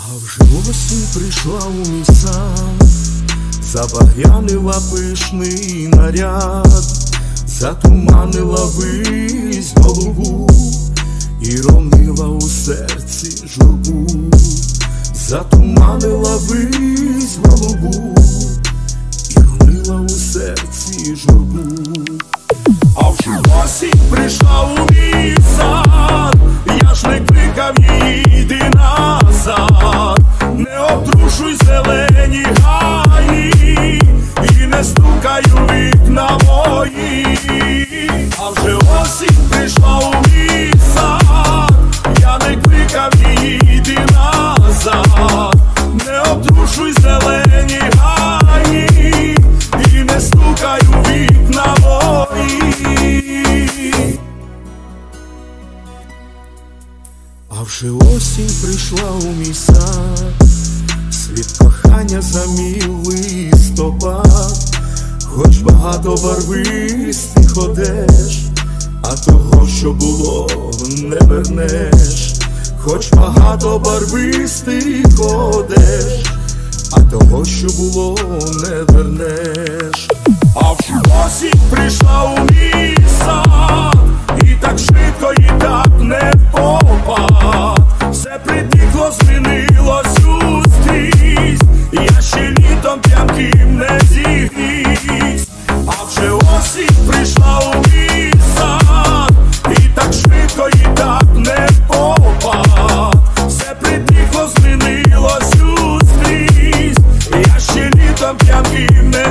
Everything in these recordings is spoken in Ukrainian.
вже осінь прийшла у мій сад, забагрянила пишний наряд, затуманила вись голубу і ронила у серці журбу, затуманила вись голубу і ронила у серці журбу. А вже осінь прийшла у мій сад, я ж не кликав її, йди назад, не обтрушуй зелені гаї і не стукай у вікна мої. А вже осінь прийшла у мій сад, я не кликав її, йди назад, не обтрушуй зелені гаї і не стукай у вікна мої. А вже осінь прийшла у мій сад, світ кохання замів листопад, хоч багато барвистих одеж, а того, що було, не вернеш, хоч багато барвистих одеж, а того, що було, не вернеш. А вже осінь прийшла у мій сад, і так швидко, і так не попад, все притихло, змінилось ускрізь, я ще літом п'янким не зігрівсь. А вже осінь прийшла у мій сад, і так швидко, і так не попад, все притихло, змінилось ускрізь, я ще літом п'янким не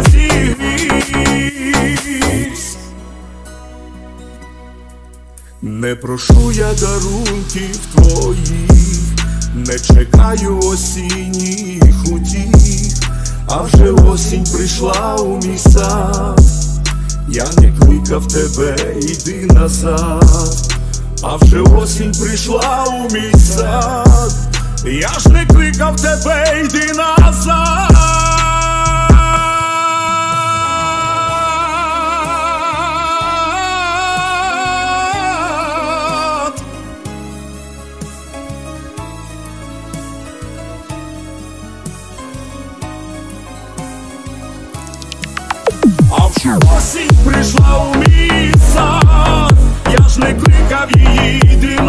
зігрівсь. Не прошу я дарунків твоїх, не чекаю осінніх утіх, а вже осінь прийшла у мій сад, я не кликав тебе, йди назад. А вже осінь прийшла у мій сад, я ж не кликав тебе, йди назад. А вже осінь прийшла у мій сад, я ж не кликав її, йди